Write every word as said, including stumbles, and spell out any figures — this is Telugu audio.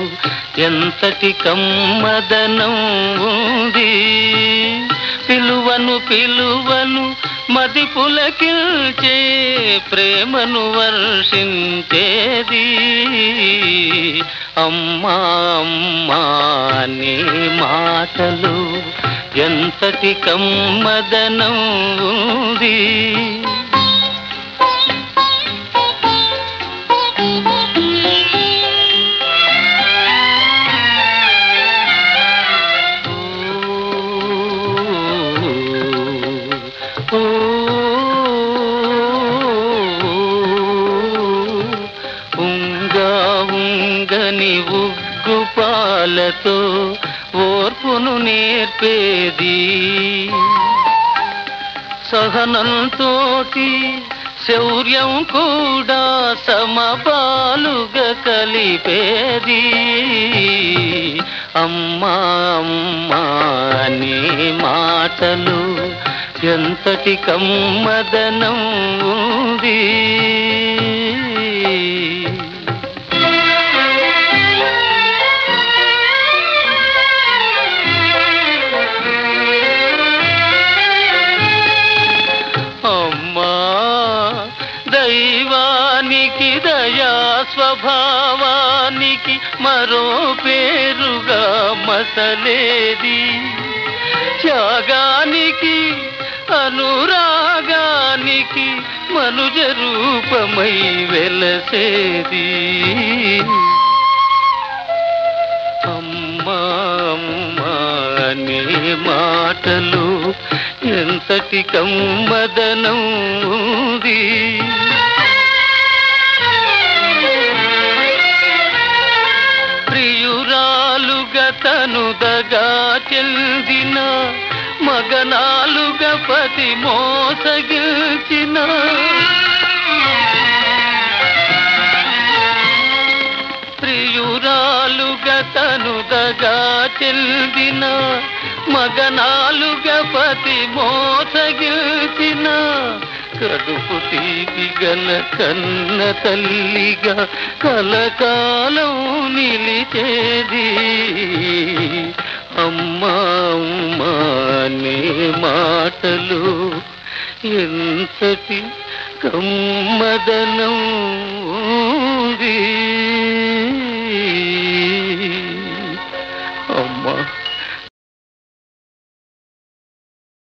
ఎంతటి కమ్మదనం ఉంది. పిలువను పిలువను మది పులకిల్చే ప్రేమను వర్షించేది. అమ్మా అమ్మా నీ మాటలు ఎంతటి కమ్మదనం ఉంది. ఉంగా ఉంగని ఉగ్గు పాలతో ఓర్పును నేర్పేది. సహనంతోటి శౌర్యం కూడా సమపాలుగా కలిపేది. అమ్మా అమ్మా నీ మాటలు ఎంతటి కమ్మదనం ఉంది. అమ్మా దైవానికి దయా స్వభావానికి మరో పేరుగా మసలేది. త్యాగానికి అనురాగానికి మనుజ రూపమై వెలసేది. అమ్మా అమ్మా నీ మాటలు ఎంతటి కమ్మదనం ఉంది. ప్రియురాలుగా తనుదగా చెందిన మగనాలుగా పతి మోసగిల్చిన ప్రియురాలుగా తనుదగా చెందిన మగనాలుగా పతి మోసగిల్చిన కడుపు తీపి గల కన్న తల్లిగా కలకాలం నిలిచేది. అమ్మా అమ్మా నీ మాటలు ఎంతటి కమ్మదనం ఉంది.